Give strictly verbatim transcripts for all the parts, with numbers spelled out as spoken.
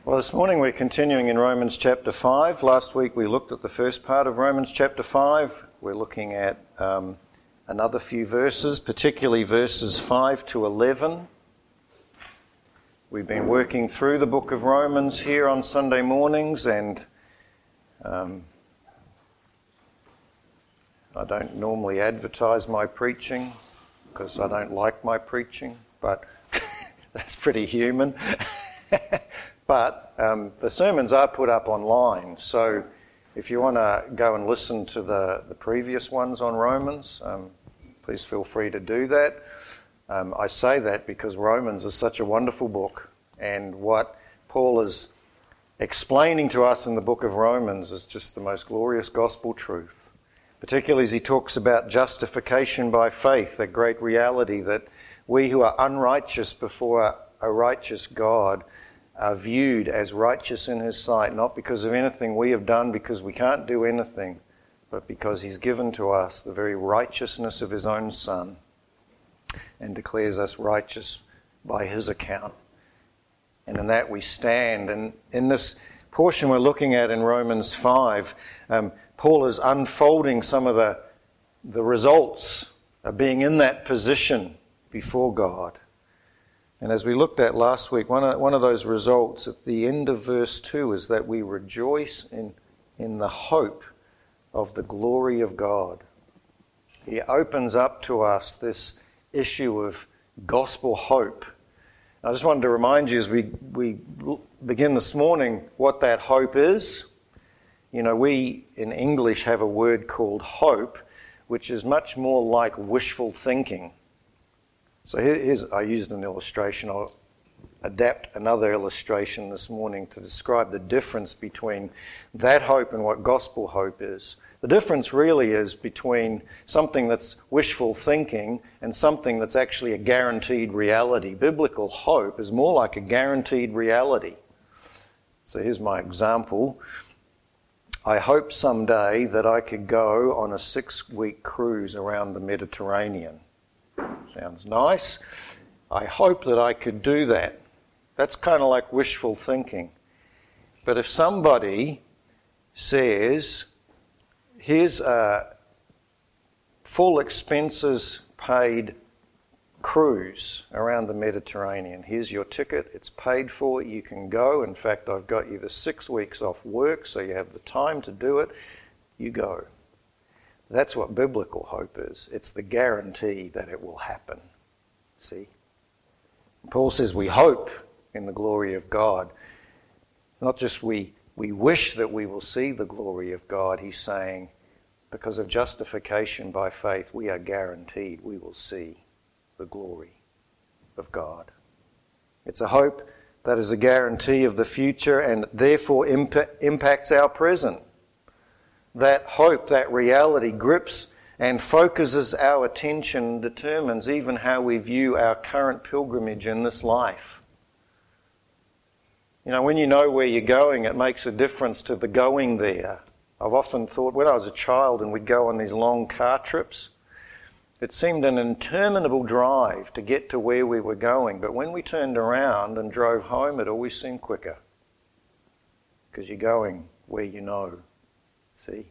Well, this morning we're continuing in Romans chapter five. Last week we looked at the first part of Romans chapter five. We're looking at um, another few verses, particularly verses five to eleven. We've been working through the book of Romans here on Sunday mornings, and um, I don't normally advertise my preaching because I don't like my preaching, but that's pretty human. But um, the sermons are put up online, so if you want to go and listen to the, the previous ones on Romans, um, please feel free to do that. Um, I say that because Romans is such a wonderful book, and what Paul is explaining to us in the book of Romans is just the most glorious gospel truth, particularly as he talks about justification by faith, that great reality that we who are unrighteous before a righteous God are viewed as righteous in his sight, not because of anything we have done, because we can't do anything, but because he's given to us the very righteousness of his own Son and declares us righteous by his account. And in that we stand. And in this portion we're looking at in Romans five, um, Paul is unfolding some of the, the results of being in that position before God. And as we looked at last week, one of, one of those results at the end of verse two is that we rejoice in, in the hope of the glory of God. He opens up to us this issue of gospel hope. I just wanted to remind you as we, we begin this morning what that hope is. You know, we in English have a word called hope, which is much more like wishful thinking. So here's, I used an illustration. I'll adapt another illustration this morning to describe the difference between that hope and what gospel hope is. The difference really is between something that's wishful thinking and something that's actually a guaranteed reality. Biblical hope is more like a guaranteed reality. So here's my example. I hope someday that I could go on a six-week cruise around the Mediterranean. Sounds nice. I hope that I could do that. That's kind of like wishful thinking. But if somebody says, here's a full expenses paid cruise around the Mediterranean. Here's your ticket. It's paid for. You can go. In fact, I've got you the six weeks off work, so you have the time to do it. You go. That's what biblical hope is. It's the guarantee that it will happen. See? Paul says we hope in the glory of God. Not just we, we wish that we will see the glory of God. He's saying because of justification by faith, we are guaranteed we will see the glory of God. It's a hope that is a guarantee of the future and therefore imp- impacts our present. That hope, that reality grips and focuses our attention, determines even how we view our current pilgrimage in this life. You know, when you know where you're going, it makes a difference to the going there. I've often thought, when I was a child and we'd go on these long car trips, it seemed an interminable drive to get to where we were going. But when we turned around and drove home, it always seemed quicker. Because you're going where you know. See?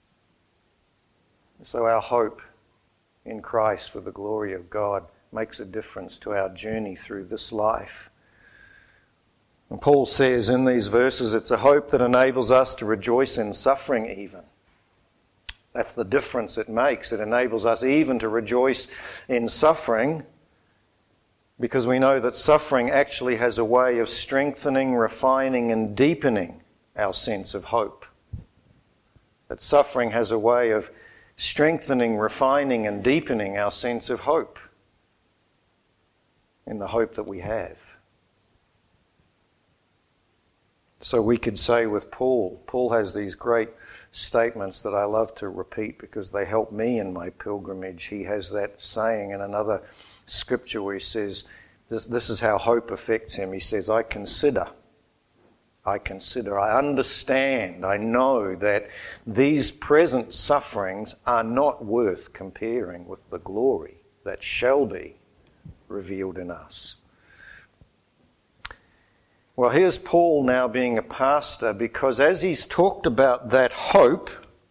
So our hope in Christ for the glory of God makes a difference to our journey through this life. And Paul says in these verses, it's a hope that enables us to rejoice in suffering even. That's the difference it makes. It enables us even to rejoice in suffering because we know that suffering actually has a way of strengthening, refining, and deepening our sense of hope. That suffering has a way of strengthening, refining, and deepening our sense of hope in the hope that we have. So we could say with Paul, Paul has these great statements that I love to repeat because they help me in my pilgrimage. He has that saying in another scripture where he says, this, this is how hope affects him. He says, I consider I consider, I understand, I know that these present sufferings are not worth comparing with the glory that shall be revealed in us. Well, here's Paul now being a pastor, because as he's talked about that hope,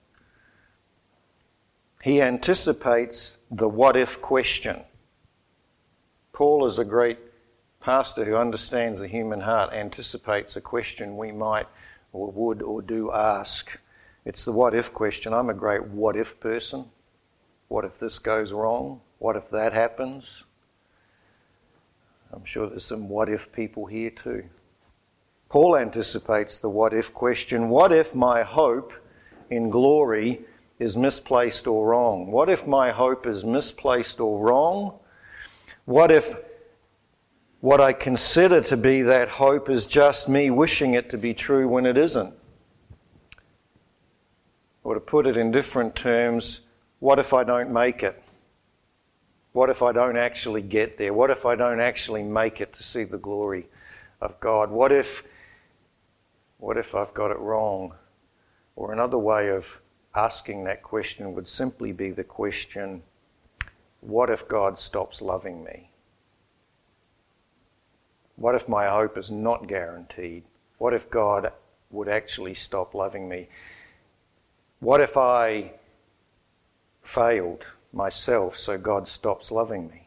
he anticipates the what-if question. Paul, as a great pastor who understands the human heart, anticipates a question we might or would or do ask. It's the what-if question. I'm a great what-if person. What if this goes wrong? What if that happens? I'm sure there's some what-if people here too. Paul anticipates the what-if question. What if my hope in glory is misplaced or wrong? What if my hope is misplaced or wrong? What if what I consider to be that hope is just me wishing it to be true when it isn't? Or to put it in different terms, what if I don't make it? What if I don't actually get there? What if I don't actually make it to see the glory of God? What if, what if I've got it wrong? Or another way of asking that question would simply be the question, what if God stops loving me? What if my hope is not guaranteed? What if God would actually stop loving me? What if I failed myself so God stops loving me?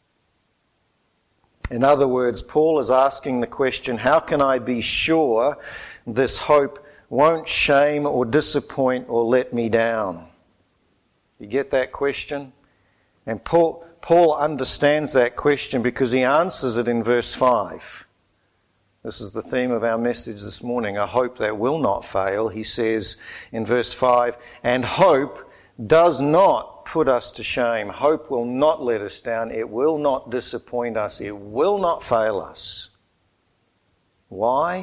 In other words, Paul is asking the question, how can I be sure this hope won't shame or disappoint or let me down? You get that question? And Paul, Paul understands that question because he answers it in verse five. This is the theme of our message this morning, a hope that will not fail. He says in verse five, and hope does not put us to shame. Hope will not let us down. It will not disappoint us. It will not fail us. Why?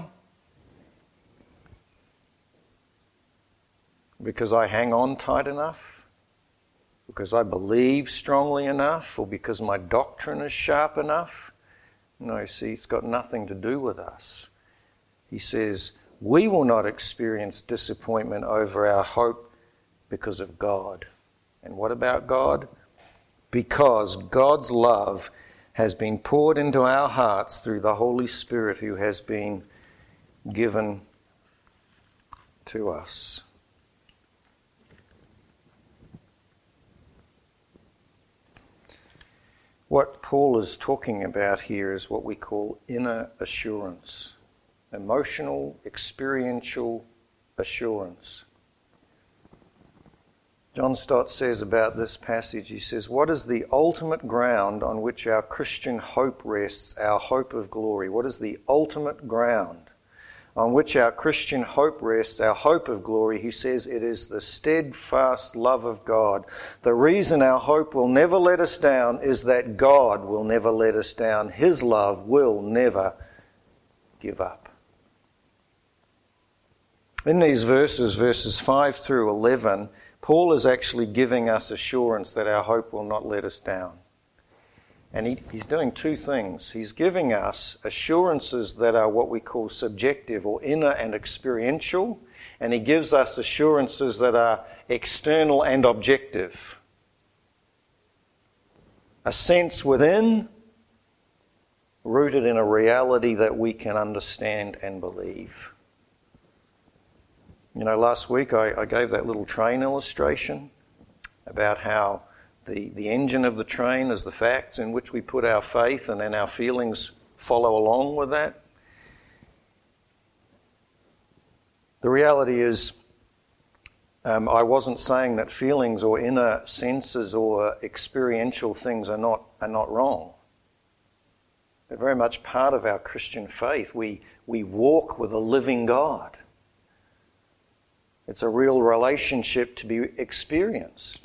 Because I hang on tight enough? Because I believe strongly enough? Or because my doctrine is sharp enough? No, see, it's got nothing to do with us. He says, we will not experience disappointment over our hope because of God. And what about God? Because God's love has been poured into our hearts through the Holy Spirit who has been given to us. What Paul is talking about here is what we call inner assurance, emotional, experiential assurance. John Stott says about this passage, he says, what is the ultimate ground on which our Christian hope rests, our hope of glory? What is the ultimate ground on which our Christian hope rests, our hope of glory? He says it is the steadfast love of God. The reason our hope will never let us down is that God will never let us down. His love will never give up. In these verses, verses five through eleven, Paul is actually giving us assurance that our hope will not let us down. And he, he's doing two things. He's giving us assurances that are what we call subjective or inner and experiential, and he gives us assurances that are external and objective. A sense within, rooted in a reality that we can understand and believe. You know, last week I, I gave that little train illustration about how the, the engine of the train is the facts in which we put our faith, and then our feelings follow along with that. The reality is, um, I wasn't saying that feelings or inner senses or experiential things are not are not wrong. They're very much part of our Christian faith. We we walk with a living God. It's a real relationship to be experienced.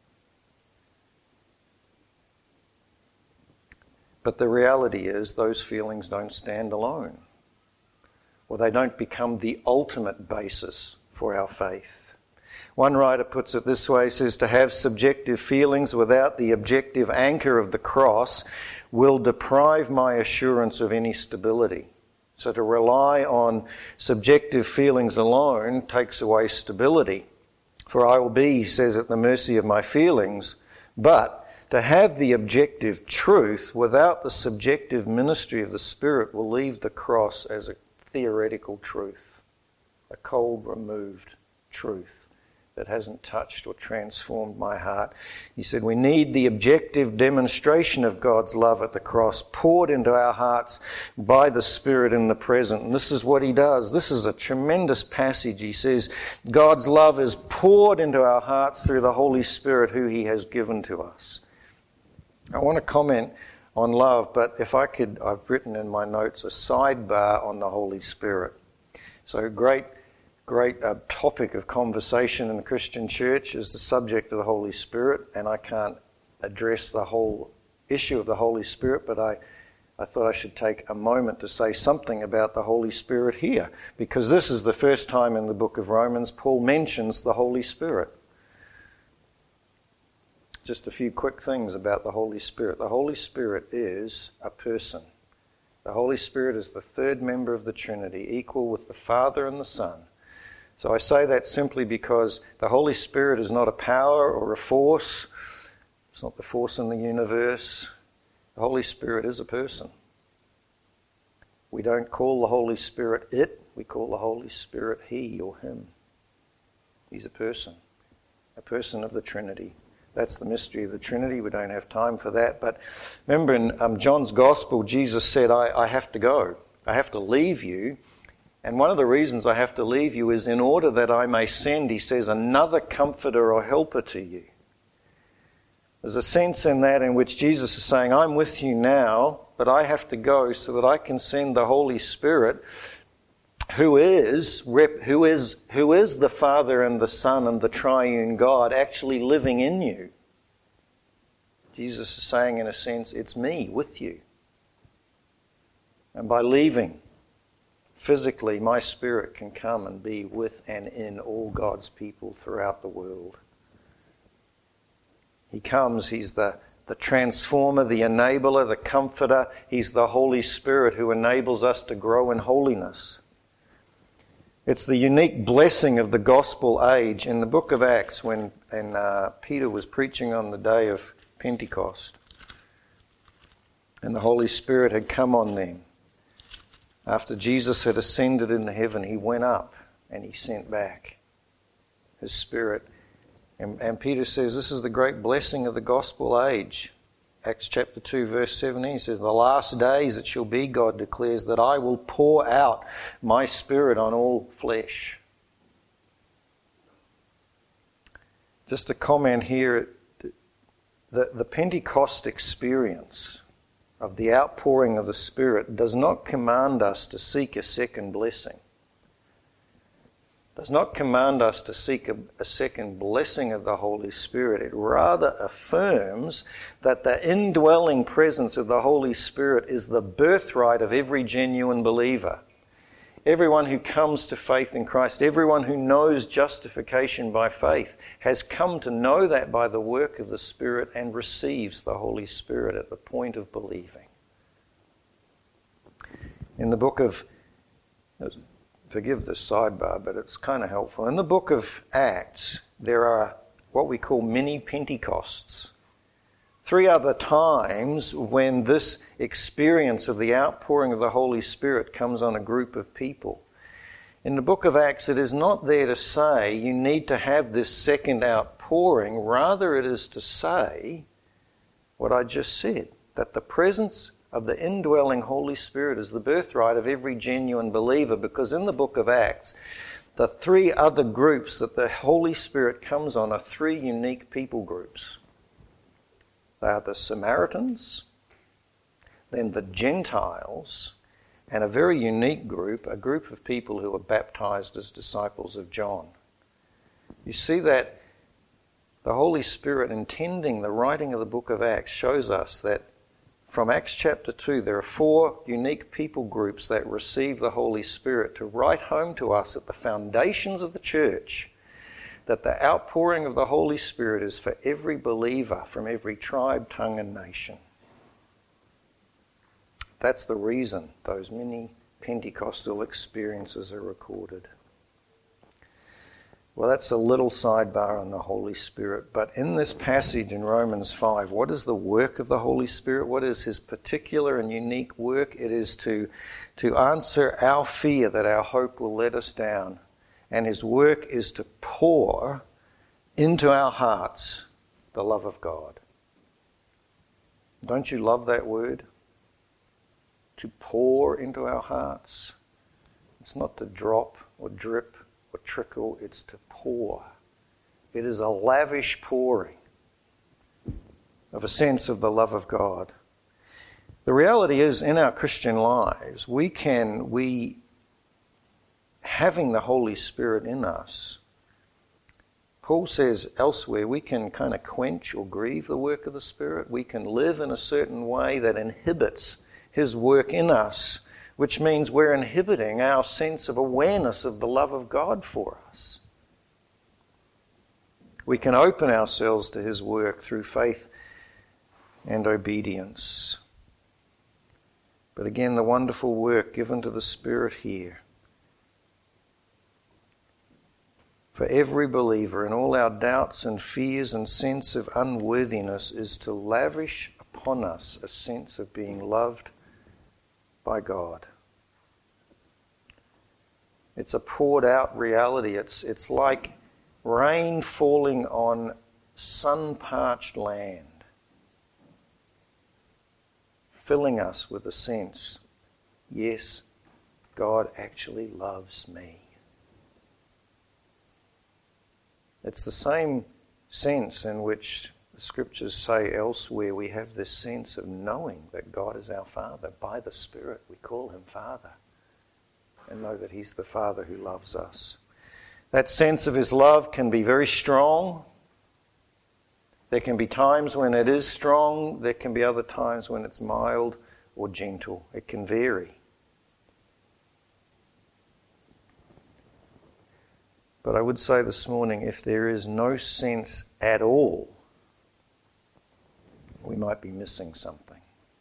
But the reality is those feelings don't stand alone, or they don't become the ultimate basis for our faith. One writer puts it this way, he says, to have subjective feelings without the objective anchor of the cross will deprive my assurance of any stability. So to rely on subjective feelings alone takes away stability. For I will be, he says, at the mercy of my feelings, but To have the objective truth without the subjective ministry of the Spirit will leave the cross as a theoretical truth, a cold, removed truth that hasn't touched or transformed my heart. He said we need the objective demonstration of God's love at the cross poured into our hearts by the Spirit in the present. And this is what he does. This is a tremendous passage. He says God's love is poured into our hearts through the Holy Spirit who he has given to us. I want to comment on love, but if I could, I've written in my notes a sidebar on the Holy Spirit. So great Great uh, topic of conversation in the Christian church is the subject of the Holy Spirit, and I can't address the whole issue of the Holy Spirit, but I, I thought I should take a moment to say something about the Holy Spirit here, because this is the first time in the book of Romans Paul mentions the Holy Spirit. Just a few quick things about the Holy Spirit. The Holy Spirit is a person. The Holy Spirit is the third member of the Trinity, equal with the Father and the Son. So I say that simply because the Holy Spirit is not a power or a force. It's not the force in the universe. The Holy Spirit is a person. We don't call the Holy Spirit it. We call the Holy Spirit he or him. He's a person. A person of the Trinity. That's the mystery of the Trinity. We don't have time for that. But remember in um, John's Gospel, Jesus said, I, I have to go. I have to leave you. And one of the reasons I have to leave you is in order that I may send, he says, another comforter or helper to you. There's a sense in that in which Jesus is saying, I'm with you now, but I have to go so that I can send the Holy Spirit, who is, who is, who is the Father and the Son and the triune God, actually living in you. Jesus is saying, in a sense, it's me with you. And by leaving, physically, my Spirit can come and be with and in all God's people throughout the world. He comes, he's the, the transformer, the enabler, the comforter. He's the Holy Spirit who enables us to grow in holiness. It's the unique blessing of the gospel age. In the book of Acts, when and, uh, Peter was preaching on the day of Pentecost, and the Holy Spirit had come on them, after Jesus had ascended into heaven, he went up and he sent back his Spirit. And, and Peter says this is the great blessing of the gospel age. Acts chapter two, verse seventeen says, the last days it shall be, God declares, that I will pour out my Spirit on all flesh. Just a comment here, the, the Pentecost experience of the outpouring of the Spirit does not command us to seek a second blessing. Does not command us to seek a, a second blessing of the Holy Spirit. It rather affirms that the indwelling presence of the Holy Spirit is the birthright of every genuine believer. Everyone who comes to faith in Christ, everyone who knows justification by faith, has come to know that by the work of the Spirit and receives the Holy Spirit at the point of believing. In the book of, forgive the sidebar, but it's kind of helpful. In the book of Acts, there are what we call mini Pentecosts. Three other times when this experience of the outpouring of the Holy Spirit comes on a group of people. In the book of Acts, it is not there to say you need to have this second outpouring. Rather, it is to say what I just said, that the presence of the indwelling Holy Spirit is the birthright of every genuine believer, because in the book of Acts, the three other groups that the Holy Spirit comes on are three unique people groups. They are the Samaritans, then the Gentiles, and a very unique group, a group of people who were baptized as disciples of John. You see that the Holy Spirit intending the writing of the book of Acts shows us that from Acts chapter two, there are four unique people groups that receive the Holy Spirit to write home to us at the foundations of the church that the outpouring of the Holy Spirit is for every believer from every tribe, tongue, and nation. That's the reason those many Pentecostal experiences are recorded. Well, that's a little sidebar on the Holy Spirit. But in this passage in Romans five, what is the work of the Holy Spirit? What is his particular and unique work? It is to, to answer our fear that our hope will let us down. And his work is to pour into our hearts the love of God. Don't you love that word? To pour into our hearts. It's not to drop or drip or trickle, it's to pour. It is a lavish pouring of a sense of the love of God. The reality is, in our Christian lives, we can, we, having the Holy Spirit in us, Paul says elsewhere, we can kind of quench or grieve the work of the Spirit. We can live in a certain way that inhibits his work in us, which means we're inhibiting our sense of awareness of the love of God for us. We can open ourselves to his work through faith and obedience. But again, the wonderful work given to the Spirit here. For every believer, in all our doubts and fears and sense of unworthiness, is to lavish upon us a sense of being loved by God. It's a poured out reality. It's, it's like rain falling on sun-parched land, filling us with a sense, yes, God actually loves me. It's the same sense in which the Scriptures say elsewhere we have this sense of knowing that God is our Father. By the Spirit we call him Father and know that he's the Father who loves us. That sense of his love can be very strong. There can be times when it is strong. There can be other times when it's mild or gentle. It can vary. But I would say this morning, if there is no sense at all, we might be missing something.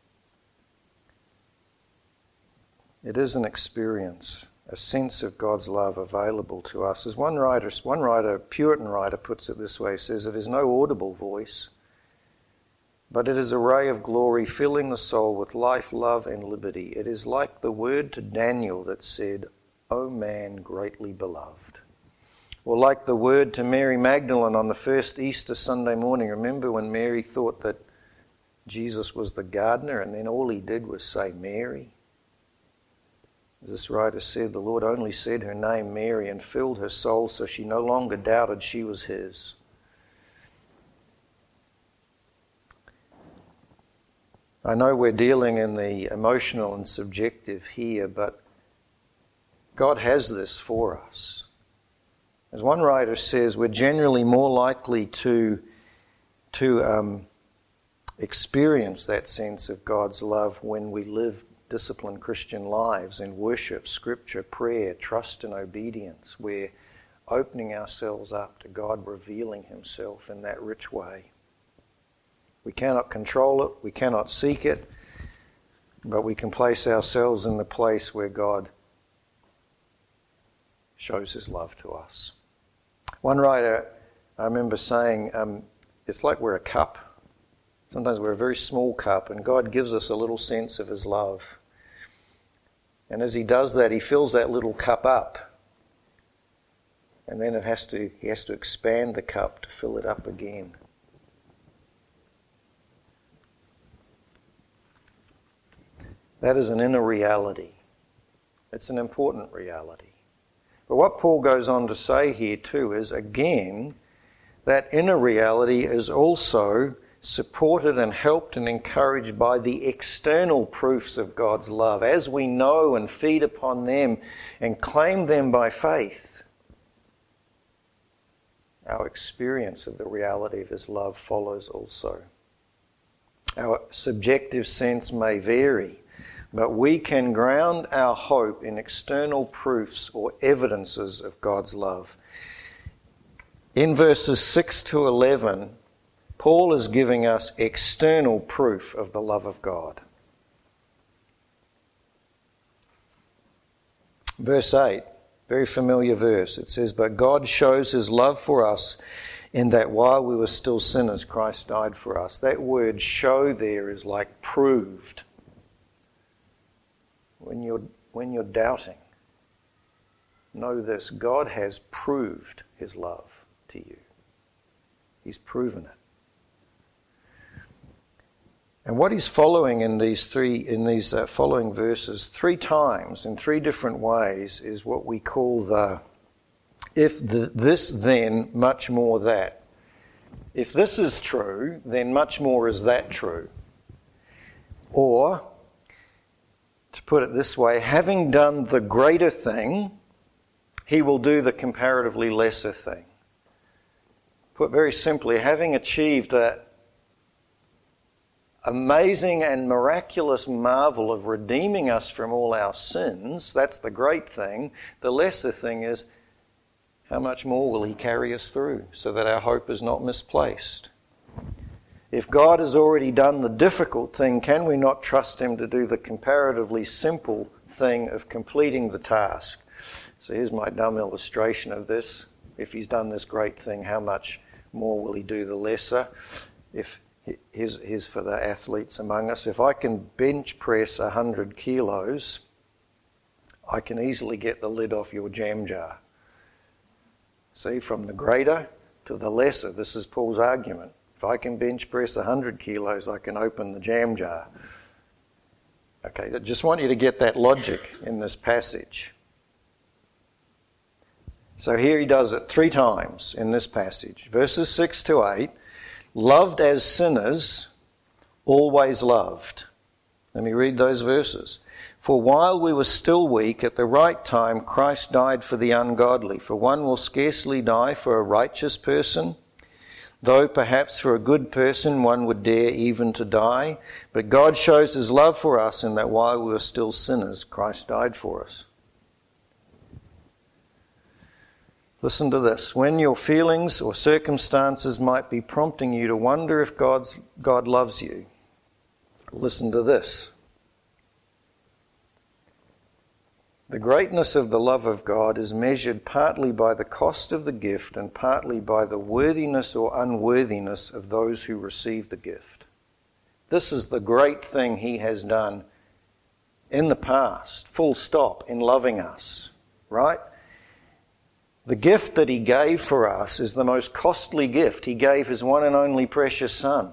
It is an experience, a sense of God's love available to us. As one writer, one writer, Puritan writer, puts it this way, says, it is no audible voice, but it is a ray of glory filling the soul with life, love, and liberty. It is like the word to Daniel that said, O man greatly beloved. Or like the word to Mary Magdalene on the first Easter Sunday morning. Remember when Mary thought that Jesus was the gardener and then all he did was say Mary? This writer said, the Lord only said her name Mary and filled her soul so she no longer doubted she was his. I know we're dealing in the emotional and subjective here, but God has this for us. As one writer says, we're generally more likely to, to um, experience that sense of God's love when we live disciplined Christian lives in worship, scripture, prayer, trust and obedience. We're opening ourselves up to God revealing himself in that rich way. We cannot control it, we cannot seek it, but we can place ourselves in the place where God shows his love to us. One writer, I remember saying, um, it's like we're a cup. Sometimes we're a very small cup, and God gives us a little sense of his love. And as he does that, he fills that little cup up. And then it has to, he has to expand the cup to fill it up again. That is an inner reality. It's an important reality. But what Paul goes on to say here too is, again, that inner reality is also supported and helped and encouraged by the external proofs of God's love. As we know and feed upon them and claim them by faith, our experience of the reality of his love follows also. Our subjective sense may vary, but we can ground our hope in external proofs or evidences of God's love. In verses six to eleven, Paul is giving us external proof of the love of God. Verse eight, Very familiar verse. It says, "But God shows his love for us in that while we were still sinners, Christ died for us." That word "show" there is like proved. When you're, when you're doubting, know this: God has proved his love to you. He's proven it. And what he's following in these three, in these uh, following verses, three times in three different ways, is what we call the "if the, this, then much more that." If this is true, then much more is that true. Or, to put it this way, having done the greater thing, he will do the comparatively lesser thing. Put very simply, having achieved that amazing and miraculous marvel of redeeming us from all our sins, that's the great thing. The lesser thing is, how much more will he carry us through so that our hope is not misplaced? If God has already done the difficult thing, can we not trust him to do the comparatively simple thing of completing the task? So here's my dumb illustration of this. If he's done this great thing, how much more will he do the lesser? If Here's, here's for the athletes among us. If I can bench press one hundred kilos, I can easily get the lid off your jam jar. See, from the greater to the lesser, this is Paul's argument. If I can bench press one hundred kilos, I can open the jam jar. Okay, I just want you to get that logic in this passage. So here he does it three times in this passage. Verses six to eight. Loved as sinners, always loved. Let me read those verses. "For while we were still weak, at the right time Christ died for the ungodly. For one will scarcely die for a righteous person, though perhaps for a good person one would dare even to die. But God shows his love for us in that while we were still sinners, Christ died for us." Listen to this. When your feelings or circumstances might be prompting you to wonder if God's, God loves you, listen to this. The greatness of the love of God is measured partly by the cost of the gift and partly by the worthiness or unworthiness of those who receive the gift. This is the great thing he has done in the past, full stop, in loving us, right? The gift that he gave for us is the most costly gift. He gave his one and only precious Son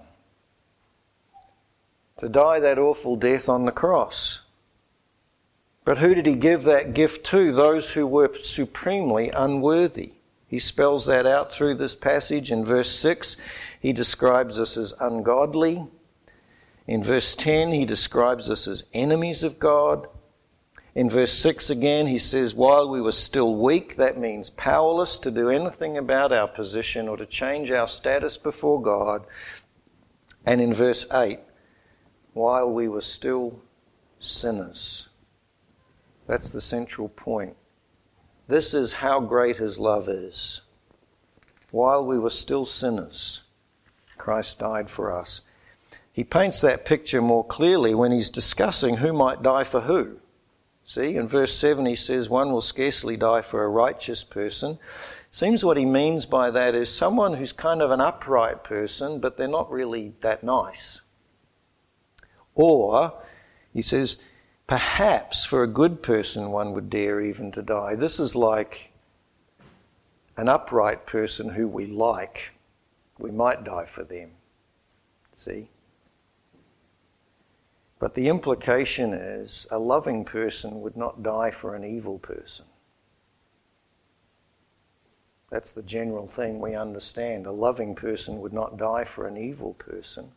to die that awful death on the cross. But who did he give that gift to? Those who were supremely unworthy. He spells that out through this passage. In verse six, he describes us as ungodly. In verse ten, he describes us as enemies of God. In verse six again, he says, while we were still weak, that means powerless to do anything about our position or to change our status before God. And in verse eight, while we were still sinners. That's the central point. This is how great his love is. While we were still sinners, Christ died for us. He paints that picture more clearly when he's discussing who might die for who. See, in verse seven he says, one will scarcely die for a righteous person. Seems what he means by that is someone who's kind of an upright person, but they're not really that nice. Or, he says, perhaps for a good person one would dare even to die. This is like an upright person who we like. We might die for them. See? But the implication is a loving person would not die for an evil person. That's the general thing we understand. A loving person would not die for an evil person.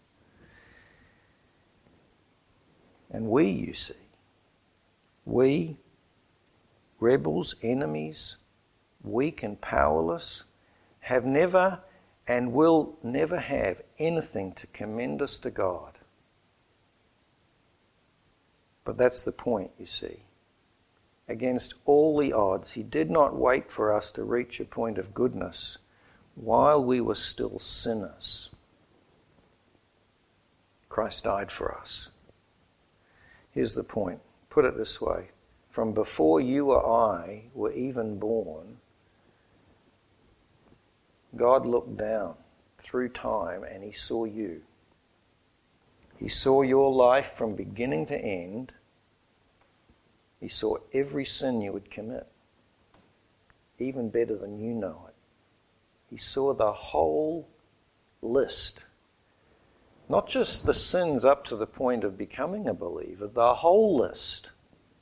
And we, you see, we, rebels, enemies, weak and powerless, have never and will never have anything to commend us to God. But that's the point, you see. Against all the odds, he did not wait for us to reach a point of goodness while we were still sinners. Christ died for us. Here's the point. Put it this way. from before you or I were even born, God looked down through time and he saw you. He saw your life from beginning to end. He saw every sin you would commit, even better than you know it. He saw the whole list. Not just the sins up to the point of becoming a believer, the whole list.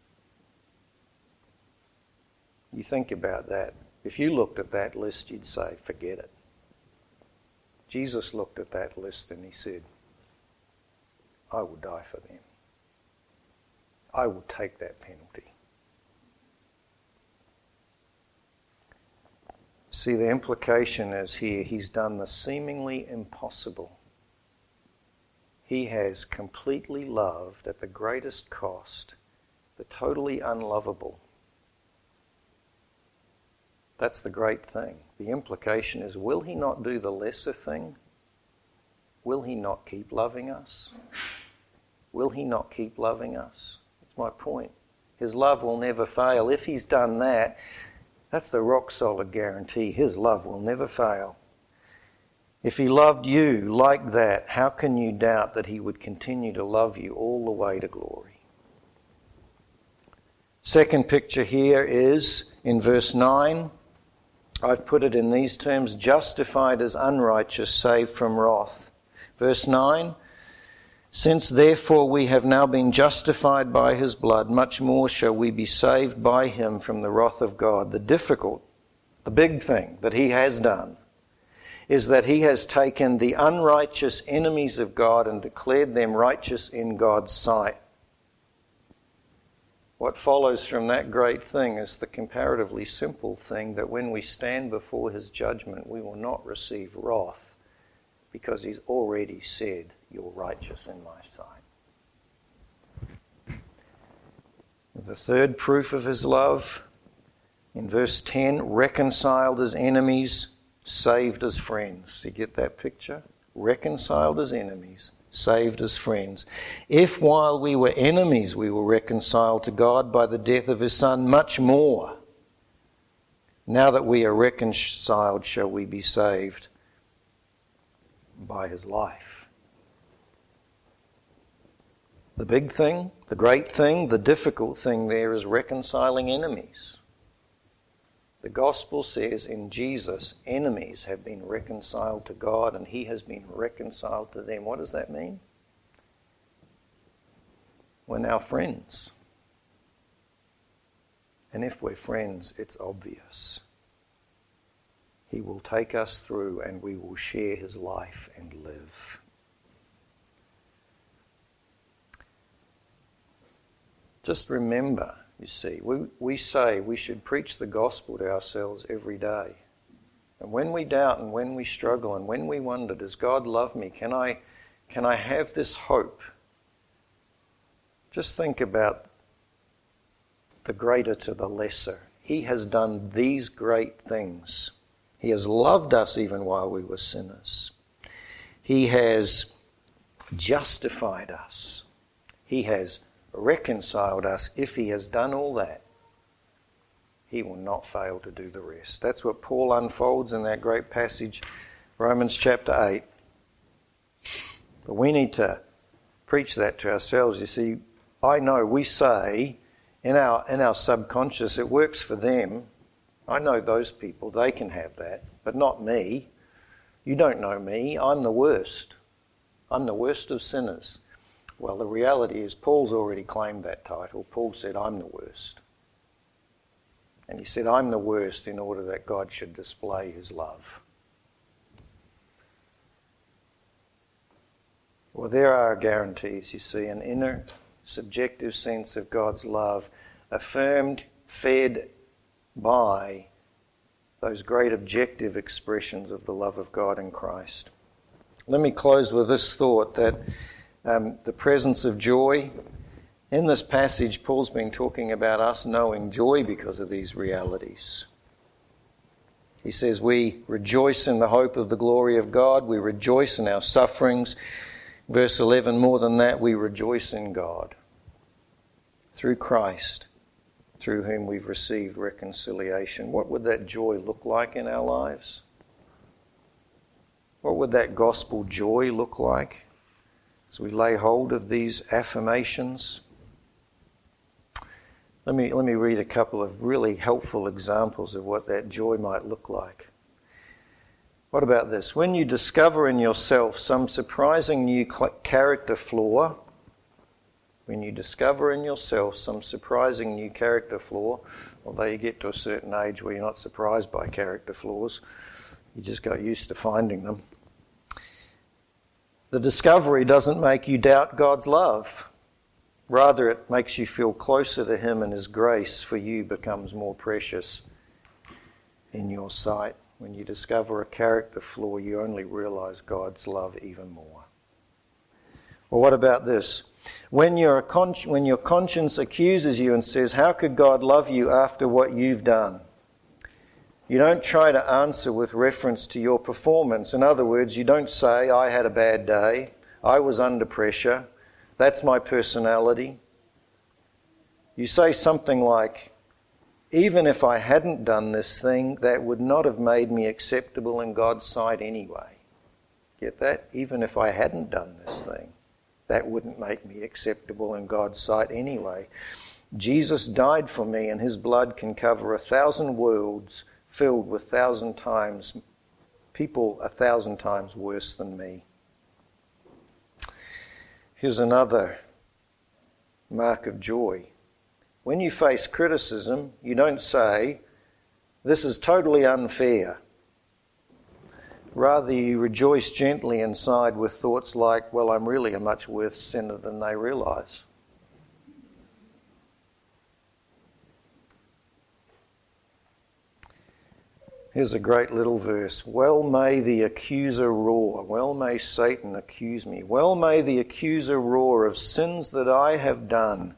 You think about that. If you looked at that list, you'd say, forget it. Jesus looked at that list and he said, I will die for them. I will take that penalty. See, the implication is here, he's done the seemingly impossible. He has completely loved at the greatest cost the totally unlovable. That's the great thing. The implication is, will he not do the lesser thing? Will he not keep loving us? Will he not keep loving us? That's my point. His love will never fail. If he's done that, that's the rock solid guarantee. His love will never fail. If he loved you like that, how can you doubt that he would continue to love you all the way to glory? Second picture here is in verse nine. I've put it in these terms, justified as unrighteous, saved from wrath. Verse nine, since therefore we have now been justified by his blood, much more shall we be saved by him from the wrath of God. The difficult, the big thing that he has done is that he has taken the unrighteous enemies of God and declared them righteous in God's sight. What follows from that great thing is the comparatively simple thing that when we stand before his judgment, we will not receive wrath because he's already said, you're righteous in my sight. The third proof of his love, in verse ten, reconciled as enemies, saved as friends. You get that picture? Reconciled as enemies, saved as friends. If while we were enemies we were reconciled to God by the death of his Son, much more, now that we are reconciled, shall we be saved by his life. The big thing, the great thing, the difficult thing there is reconciling enemies. The gospel says in Jesus, enemies have been reconciled to God and he has been reconciled to them. What does that mean? We're now friends. And if we're friends, it's obvious. He will take us through and we will share his life and live. Just remember, you see, we, we say we should preach the gospel to ourselves every day. And when we doubt and when we struggle and when we wonder, does God love me? Can I, can I have this hope? Just think about the greater to the lesser. He has done these great things. He has loved us even while we were sinners. He has justified us. He has reconciled us. If he has done all that, he will not fail to do the rest. That's what Paul unfolds in that great passage, Romans chapter eight. But we need to preach that to ourselves. You see, I know we say in our in our subconscious it works for them. I know those people, they can have that, but not me. You don't know me. I'm the worst. I'm the worst of sinners. Well, the reality is Paul's already claimed that title. Paul said, I'm the worst. And he said, I'm the worst in order that God should display his love. Well, there are guarantees, you see, an inner, subjective sense of God's love, affirmed, fed by those great objective expressions of the love of God in Christ. Let me close with this thought that Um, the presence of joy. In this passage, Paul's been talking about us knowing joy because of these realities. He says we rejoice in the hope of the glory of God. We rejoice in our sufferings. Verse eleven, more than that, we rejoice in God through Christ. through whom we've received reconciliation. What would that joy look like in our lives? What would that gospel joy look like as we lay hold of these affirmations? Let me, let me read a couple of really helpful examples of what that joy might look like. What about this? When you discover in yourself some surprising new character flaw, when you discover in yourself some surprising new character flaw, although you get to a certain age where you're not surprised by character flaws, you just got used to finding them. The discovery doesn't make you doubt God's love. Rather, it makes you feel closer to Him, and His grace for you becomes more precious in your sight. When you discover a character flaw, you only realise God's love even more. Well, what about this? When, you're a con- when your conscience accuses you and says, how could God love you after what you've done? You don't try to answer with reference to your performance. In other words, you don't say, I had a bad day, I was under pressure, that's my personality. You say something like, even if I hadn't done this thing, that would not have made me acceptable in God's sight anyway. Get that? Even if I hadn't done this thing, that wouldn't make me acceptable in God's sight anyway. Jesus died for me, and His blood can cover a thousand worlds filled with thousand times, people a thousand times worse than me. Here's another mark of joy. When you face criticism, you don't say, this is totally unfair. Rather, you rejoice gently inside with thoughts like, well, I'm really a much worse sinner than they realise. Here's a great little verse. Well may the accuser roar. Well may Satan accuse me. Well may the accuser roar of sins that I have done.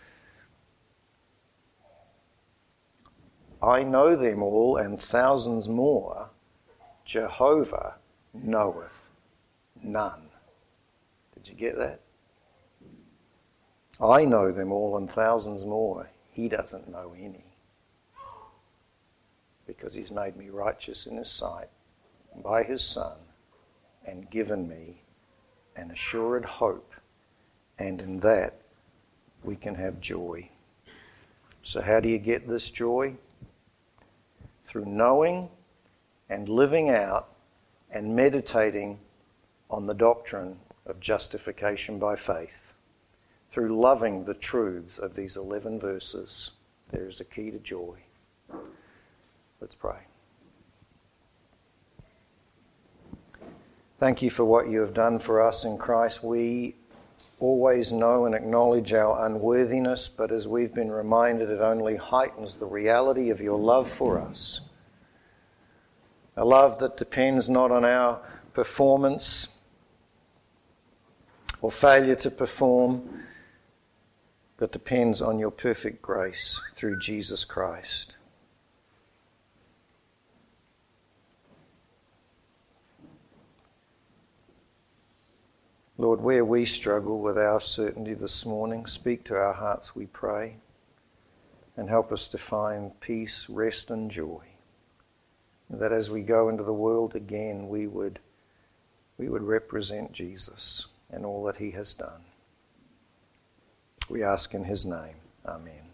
I know them all and thousands more. Jehovah knoweth none. Did you get that? I know them all and thousands more. He doesn't know any. Because He's made me righteous in His sight by His Son and given me an assured hope. And in that we can have joy. So how do you get this joy? Through knowing and living out and meditating on the doctrine of justification by faith. Through loving the truths of these eleven verses, there is a key to joy. Let's pray. Thank You for what You have done for us in Christ. We always know and acknowledge our unworthiness, but as we've been reminded, it only heightens the reality of Your love for us. A love that depends not on our performance or failure to perform, but depends on Your perfect grace through Jesus Christ. Lord, where we struggle with our certainty this morning, speak to our hearts, we pray, and help us to find peace, rest and joy. And that as we go into the world again, we would, we would represent Jesus and all that He has done. We ask in His name. Amen.